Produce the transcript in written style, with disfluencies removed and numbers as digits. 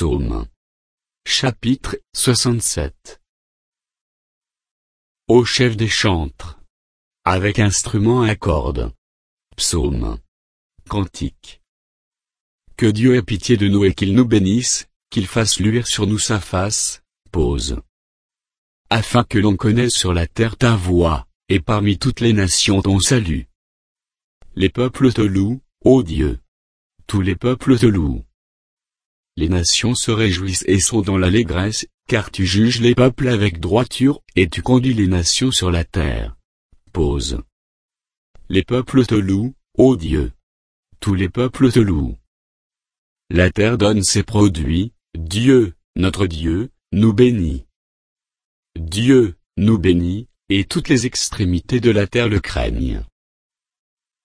Psaume. Chapitre 67. Ô chef des chantres, avec instrument à cordes. Psaume. Cantique. Que Dieu ait pitié de nous et qu'il nous bénisse, qu'il fasse luire sur nous sa face. Pause. Afin que l'on connaisse sur la terre ta voix, et parmi toutes les nations ton salut. Les peuples te louent, ô Dieu. Tous les peuples te louent. Les nations se réjouissent et sont dans l'allégresse, car tu juges les peuples avec droiture, et tu conduis les nations sur la terre. Pause. Les peuples te louent, ô Dieu. Tous les peuples te louent. La terre donne ses produits, Dieu, notre Dieu, nous bénit. Dieu, nous bénit, et toutes les extrémités de la terre le craignent.